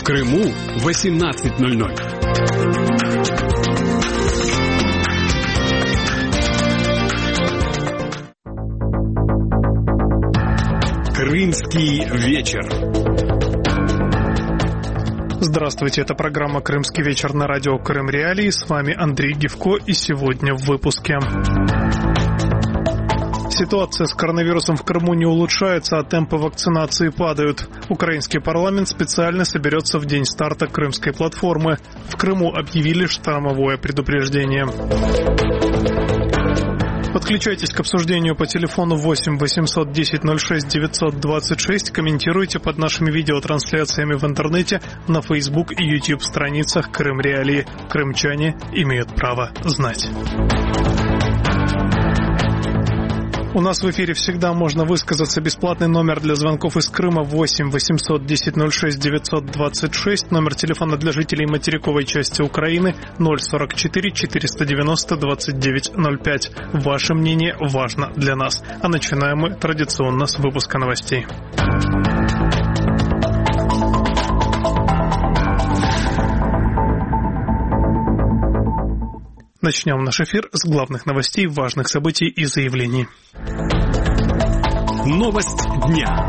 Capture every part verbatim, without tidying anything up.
Крыму восемнадцать ноль ноль. Крымский вечер. Здравствуйте, это программа «Крымский вечер» на радио Крым Реалии. С вами Андрей Гивко, и сегодня в выпуске. Ситуация с коронавирусом в Крыму не улучшается, а темпы вакцинации падают. Украинский парламент специально соберется в день старта Крымской платформы. В Крыму объявили штормовое предупреждение. Подключайтесь к обсуждению по телефону восемь восемьсот десять ноль шесть девятьсот двадцать шесть. Комментируйте под нашими видеотрансляциями в интернете, на Facebook и YouTube страницах Крым Реалии. Крымчане имеют право знать. У нас в эфире всегда можно высказаться. Бесплатный номер для звонков из Крыма восемь восемьсот десять ноль шесть девятьсот двадцать шесть. Номер телефона для жителей материковой части Украины ноль сорок четыре четыреста девяносто двадцать девять ноль пять. Ваше мнение важно для нас. А начинаем мы традиционно с выпуска новостей. Начнем наш эфир с главных новостей, важных событий и заявлений. Новость дня.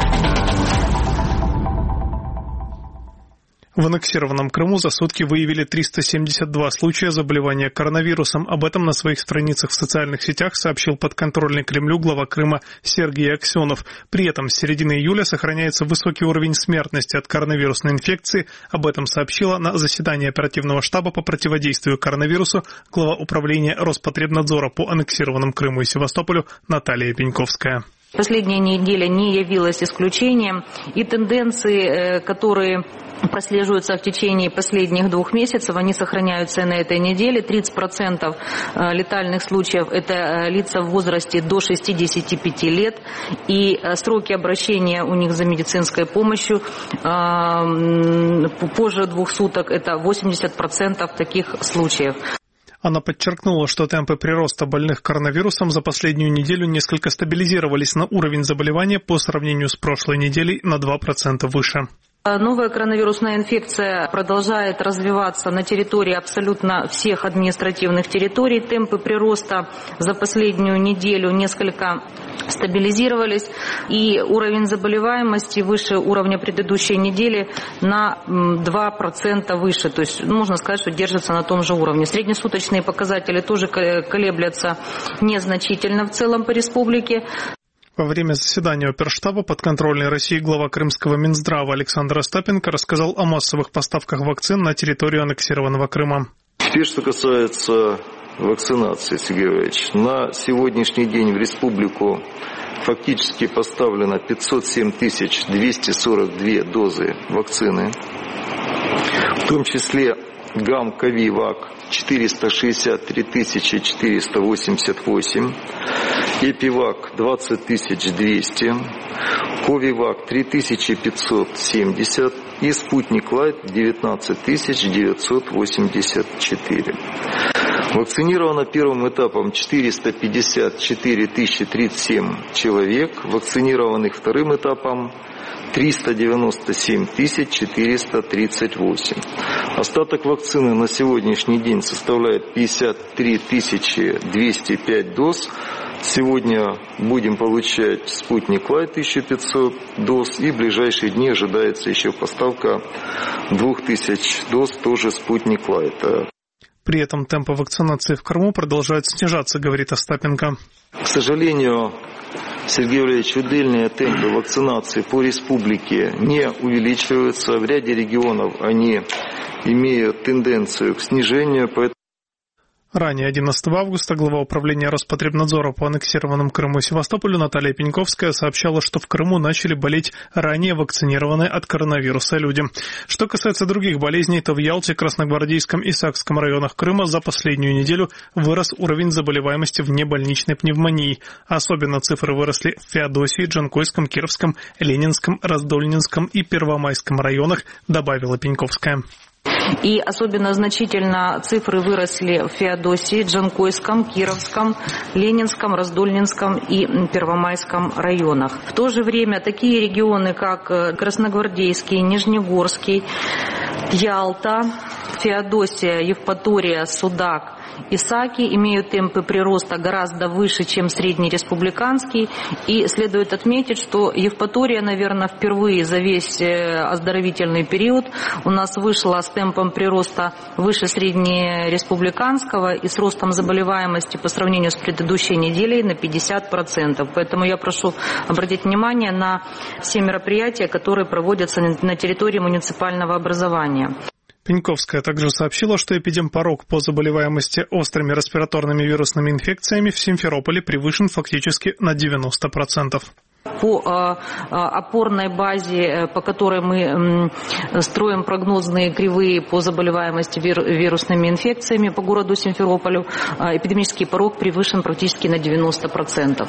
В аннексированном Крыму за сутки выявили триста семьдесят два случая заболевания коронавирусом. Об этом на своих страницах в социальных сетях сообщил подконтрольный Кремлю глава Крыма Сергей Аксенов. При этом с середины июля сохраняется высокий уровень смертности от коронавирусной инфекции. Об этом сообщила на заседании оперативного штаба по противодействию коронавирусу глава управления Роспотребнадзора по аннексированным Крыму и Севастополю Наталья Пеньковская. Последняя неделя не явилась исключением, и тенденции, которые прослеживаются в течение последних двух месяцев, они сохраняются и на этой неделе. тридцать процентов летальных случаев – это лица в возрасте до шестидесяти пяти лет, и сроки обращения у них за медицинской помощью позже двух суток – это восемьдесят процентов таких случаев. Она подчеркнула, что темпы прироста больных коронавирусом за последнюю неделю несколько стабилизировались на уровень заболевания по сравнению с прошлой неделей на два процента выше. Новая коронавирусная инфекция продолжает развиваться на территории абсолютно всех административных территорий. Темпы прироста за последнюю неделю несколько стабилизировались, и уровень заболеваемости выше уровня предыдущей недели на два процента выше. То есть можно сказать, что держится на том же уровне. Среднесуточные показатели тоже колеблятся незначительно в целом по республике. Во время заседания оперштаба подконтрольной России глава крымского Минздрава Александр Остапенко рассказал о массовых поставках вакцин на территорию аннексированного Крыма. Теперь, что касается вакцинации, Сергей Иванович, на сегодняшний день в республику фактически поставлено пятьсот семь тысяч двести сорок две дозы вакцины, в том числе Гам-Ковивак четыреста шестьдесят три тысячи четыреста восемьдесят восемь, Эпивак двадцать тысяч двести, Ковивак три тысячи пятьсот семьдесят и Спутник Лайт девятнадцать тысяч девятьсот восемьдесят четыре. Вакцинировано первым этапом четыреста пятьдесят четыре тысячи тридцать семь человек, вакцинированных вторым этапом триста девяносто семь тысяч четыреста тридцать восемь. Остаток вакцины на сегодняшний день составляет пятьдесят три тысячи двести пять доз. Сегодня будем получать Спутник Лайт тысяча пятьсот доз, и в ближайшие дни ожидается еще поставка двух тысяч доз, тоже Спутник Лайт. При этом темпы вакцинации в Крыму продолжают снижаться, говорит Остапенко. К сожалению, Сергей Валерьевич, удельные темпы вакцинации по республике не увеличиваются. В ряде регионов они имеют тенденцию к снижению, поэтому Ранее, одиннадцатого августа, глава управления Роспотребнадзора по аннексированным Крыму и Севастополю Наталья Пеньковская сообщала, что в Крыму начали болеть ранее вакцинированные от коронавируса люди. Что касается других болезней, то в Ялте, Красногвардейском и Сакском районах Крыма за последнюю неделю вырос уровень заболеваемости внебольничной пневмонией. Особенно цифры выросли в Феодосии, Джанкойском, Кировском, Ленинском, Раздольнинском и Первомайском районах, добавила Пеньковская. И особенно значительно цифры выросли в Феодосии, Джанкойском, Кировском, Ленинском, Раздольнинском и Первомайском районах. В то же время такие регионы, как Красногвардейский, Нижнегорский, Ялта, Феодосия, Евпатория, Судак и Саки имеют темпы прироста гораздо выше, чем среднереспубликанский. И следует отметить, что Евпатория, наверное, впервые за весь оздоровительный период у нас вышла с темпом прироста выше среднереспубликанского и с ростом заболеваемости по сравнению с предыдущей неделей на пятьдесят процентов. Поэтому я прошу обратить внимание на все мероприятия, которые проводятся на территории муниципального образования. Пеньковская также сообщила, что эпидемпорог по заболеваемости острыми респираторными вирусными инфекциями в Симферополе превышен фактически на девяносто процентов. По э, опорной базе, по которой мы э, строим прогнозные кривые по заболеваемости вир, вирусными инфекциями по городу Симферополю, э, эпидемический порог превышен практически на девяносто процентов.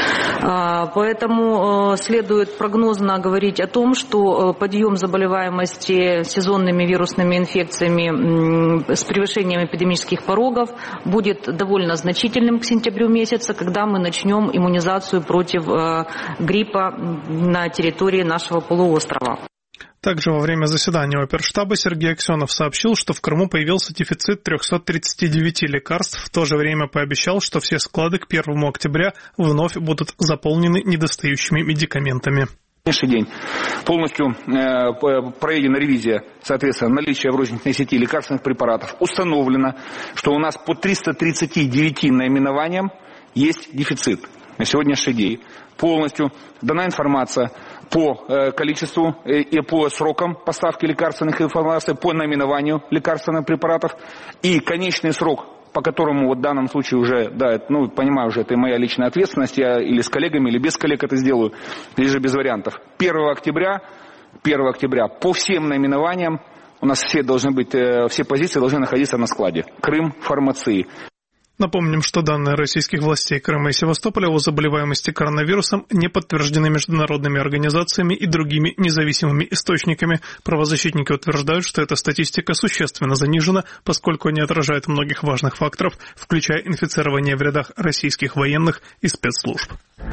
Э, поэтому э, следует прогнозно говорить о том, что э, подъем заболеваемости сезонными вирусными инфекциями э, с превышением эпидемических порогов будет довольно значительным к сентябрю месяца, когда мы начнем иммунизацию против э, гриппа на территории нашего полуострова. Также во время заседания Оперштаба Сергей Аксенов сообщил, что в Крыму появился дефицит триста тридцать девять лекарств, в то же время пообещал, что все склады к первому октября вновь будут заполнены недостающими медикаментами. На сегодняшний день полностью э, проведена ревизия, соответственно, наличия в розничной сети лекарственных препаратов. Установлено, что у нас по триста тридцать девять наименованиям есть дефицит на сегодняшний день. Полностью дана информация по э, количеству э, и по срокам поставки лекарственных информаций, по наименованию лекарственных препаратов. И конечный срок, по которому вот в данном случае уже, да, ну, понимаю, уже это моя личная ответственность, я или с коллегами, или без коллег это сделаю, или же без вариантов. первого октября, первого октября по всем наименованиям у нас все должны быть, э, все позиции должны находиться на складе. Крым, фармации. Напомним, что данные российских властей Крыма и Севастополя о заболеваемости коронавирусом не подтверждены международными организациями и другими независимыми источниками. Правозащитники утверждают, что эта статистика существенно занижена, поскольку не отражает многих важных факторов, включая инфицирование в рядах российских военных и спецслужб.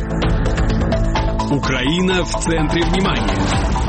Украина в центре внимания.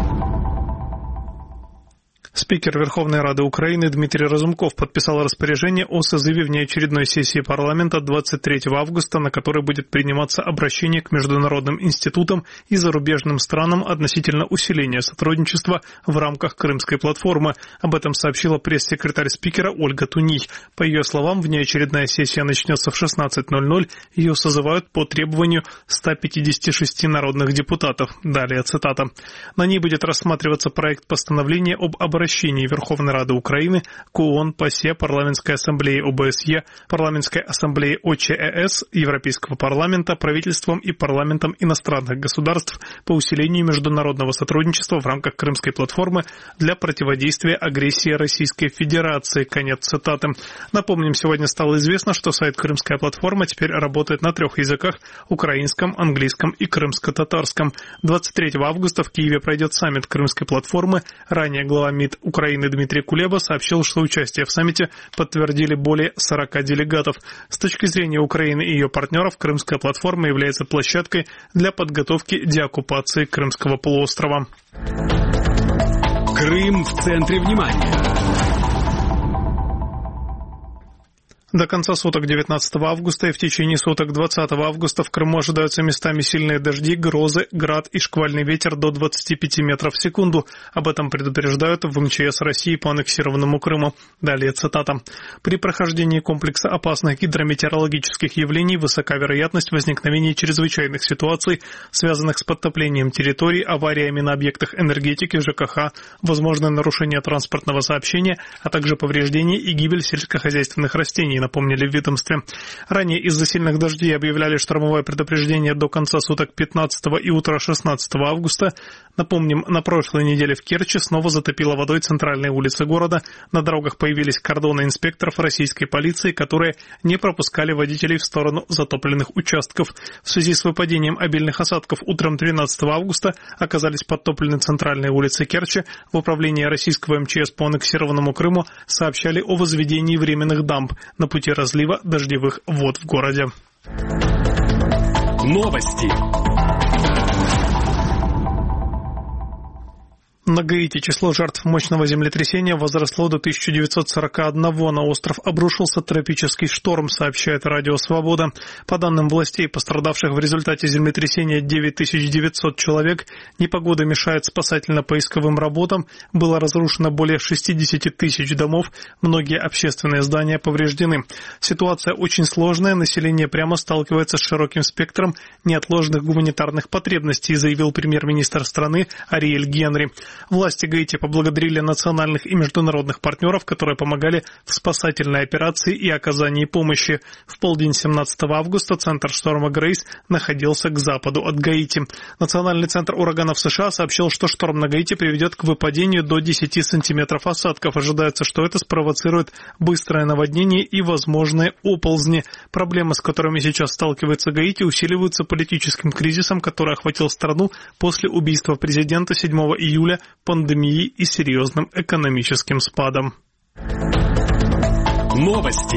Спикер Верховной Рады Украины Дмитрий Разумков подписал распоряжение о созыве внеочередной сессии парламента двадцать третьего августа, на которой будет приниматься обращение к международным институтам и зарубежным странам относительно усиления сотрудничества в рамках Крымской платформы. Об этом сообщила пресс-секретарь спикера Ольга Туний. По ее словам, внеочередная сессия начнется в шестнадцать ноль ноль. Ее созывают по требованию ста пятидесяти шести народных депутатов. Далее цитата. На ней будет рассматриваться проект постановления об обращении обращении Верховной Рады Украины к ООН, ПАСЕ, Парламентской ассамблеи ОБСЕ, Парламентской ассамблеи ОЧЭС, Европейского парламента, правительством и парламентом иностранных государств по усилению международного сотрудничества в рамках Крымской платформы для противодействия агрессии Российской Федерации. Конец цитаты. Напомним, сегодня стало известно, что сайт Крымская платформа теперь работает на трех языках – украинском, английском и крымско-татарском. двадцать третьего августа в Киеве пройдет саммит Крымской платформы. Ранее глава МИД Украины Дмитрий Кулеба сообщил, что участие в саммите подтвердили более сорока делегатов. С точки зрения Украины и ее партнеров, Крымская платформа является площадкой для подготовки деоккупации Крымского полуострова. Крым в центре внимания. До конца суток девятнадцатого августа и в течение суток двадцатого августа в Крыму ожидаются местами сильные дожди, грозы, град и шквальный ветер до двадцати пяти метров в секунду. Об этом предупреждают в МЧС России по аннексированному Крыму. Далее цитата. При прохождении комплекса опасных гидрометеорологических явлений высока вероятность возникновения чрезвычайных ситуаций, связанных с подтоплением территорий, авариями на объектах энергетики, ЖКХ, возможное нарушение транспортного сообщения, а также повреждение и гибель сельскохозяйственных растений, напомнили в ведомстве. Ранее из-за сильных дождей объявляли штормовое предупреждение до конца суток пятнадцатого и утра шестнадцатого августа. Напомним, на прошлой неделе в Керчи снова затопило водой центральные улицы города. На дорогах появились кордоны инспекторов российской полиции, которые не пропускали водителей в сторону затопленных участков. В связи с выпадением обильных осадков утром тринадцатого августа оказались подтоплены центральные улицы Керчи. В управлении российского МЧС по аннексированному Крыму сообщали о возведении временных дамб на пути разлива дождевых вод в городе. Новости. На Гаити число жертв мощного землетрясения возросло до тысяча девятьсот сорока одного. На остров обрушился тропический шторм, сообщает Радио Свобода. По данным властей, пострадавших в результате землетрясения девять тысяч девятьсот человек. Непогода мешает спасательно-поисковым работам. Было разрушено более шестьдесят тысяч домов. Многие общественные здания повреждены. Ситуация очень сложная. Население прямо сталкивается с широким спектром неотложных гуманитарных потребностей, заявил премьер-министр страны Ариэль Генри. Власти Гаити поблагодарили национальных и международных партнеров, которые помогали в спасательной операции и оказании помощи. В полдень семнадцатого августа центр шторма Грейс находился к западу от Гаити. Национальный центр ураганов США сообщил, что шторм на Гаити приведет к выпадению до десяти сантиметров осадков. Ожидается, что это спровоцирует быстрое наводнение и возможные оползни. Проблемы, с которыми сейчас сталкивается Гаити, усиливаются политическим кризисом, который охватил страну после убийства президента седьмого июля, пандемией и серьезным экономическим спадом. Новости.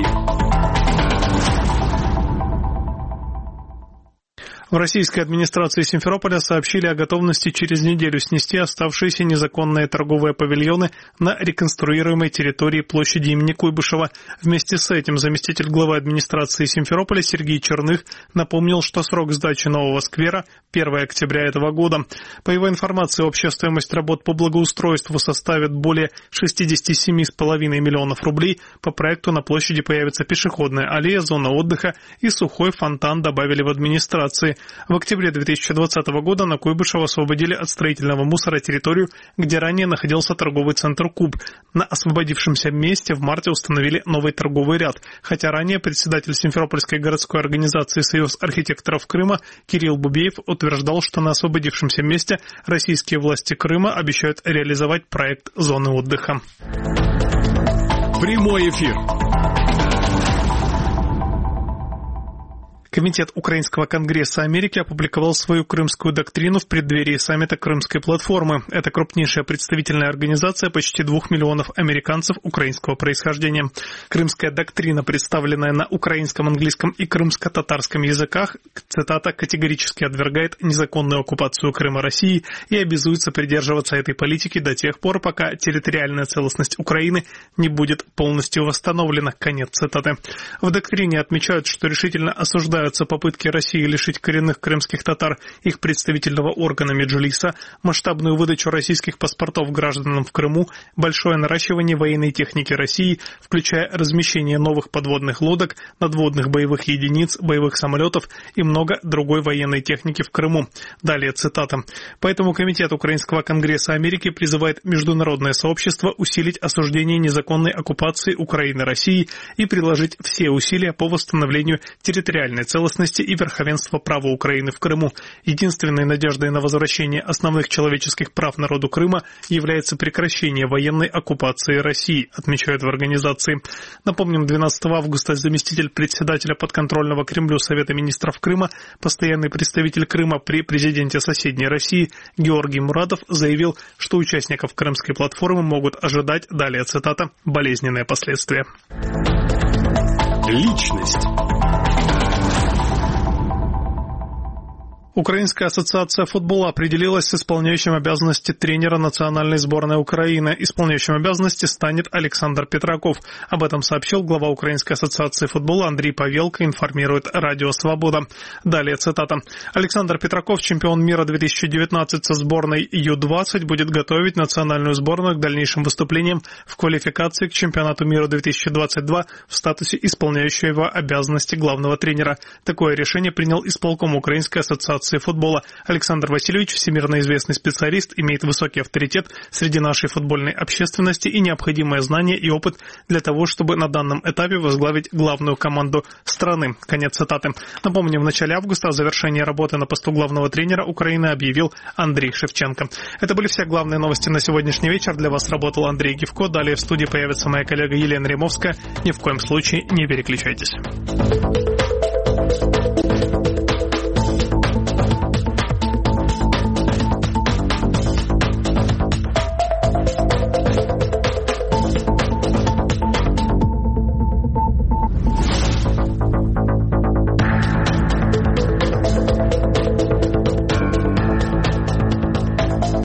В российской администрации Симферополя сообщили о готовности через неделю снести оставшиеся незаконные торговые павильоны на реконструируемой территории площади имени Куйбышева. Вместе с этим заместитель главы администрации Симферополя Сергей Черных напомнил, что срок сдачи нового сквера – первого октября этого года. По его информации, общая стоимость работ по благоустройству составит более шестьдесят семь целых пять десятых миллионов рублей. По проекту на площади появится пешеходная аллея, зона отдыха и сухой фонтан, добавили в администрации. В октябре две тысячи двадцатого года на Куйбышево освободили от строительного мусора территорию, где ранее находился торговый центр «Куб». На освободившемся месте в марте установили новый торговый ряд, хотя ранее председатель Симферопольской городской организации «Союз архитекторов Крыма» Кирилл Бубеев утверждал, что на освободившемся месте российские власти Крыма обещают реализовать проект зоны отдыха. Прямой эфир. Комитет Украинского конгресса Америки опубликовал свою крымскую доктрину в преддверии саммита Крымской платформы. Это крупнейшая представительная организация почти двух миллионов американцев украинского происхождения. Крымская доктрина, представленная на украинском, английском и крымско-татарском языках, цитата, категорически отвергает незаконную оккупацию Крыма Россией и обязуется придерживаться этой политики до тех пор, пока территориальная целостность Украины не будет полностью восстановлена. Конец цитаты. В доктрине отмечают, что решительно осуждают попытки России лишить коренных крымских татар их представительного органа Меджлиса, масштабную выдачу российских паспортов гражданам в Крыму, большое наращивание военной техники России, включая размещение новых подводных лодок, надводных боевых единиц, боевых самолетов и много другой военной техники в Крыму. Далее цитата. Поэтому Комитет Украинского конгресса Америки призывает международное сообщество усилить осуждение незаконной оккупации Украины Россией и приложить все усилия по восстановлению территориальной целостности целостности и верховенства права Украины в Крыму. Единственной надеждой на возвращение основных человеческих прав народу Крыма является прекращение военной оккупации России, отмечают в организации. Напомним, двенадцатого августа заместитель председателя подконтрольного Кремлю Совета министров Крыма, постоянный представитель Крыма при президенте соседней России Георгий Мурадов заявил, что участников Крымской платформы могут ожидать, далее цитата, болезненные последствия. Личность. Украинская ассоциация футбола определилась с исполняющим обязанности тренера национальной сборной Украины. Исполняющим обязанности станет Александр Петраков. Об этом сообщил глава Украинской ассоциации футбола Андрей Павелко, информирует Радио Свобода. Далее цитата. Александр Петраков, чемпион мира две тысячи девятнадцать со сборной ю двадцать, будет готовить национальную сборную к дальнейшим выступлениям в квалификации к чемпионату мира две тысячи двадцать два в статусе исполняющего обязанности главного тренера. Такое решение принял исполком Украинской ассоциации футбола. Александр Васильевич, всемирно известный специалист, имеет высокий авторитет среди нашей футбольной общественности и необходимое знание и опыт для того, чтобы на данном этапе возглавить главную команду страны. Конец цитаты. Напомним, в начале августа о завершении работы на посту главного тренера Украины объявил Андрей Шевченко. Это были все главные новости на сегодняшний вечер. Для вас работал Андрей Гивко. Далее в студии появится моя коллега Елена Римовская. Ни в коем случае не переключайтесь.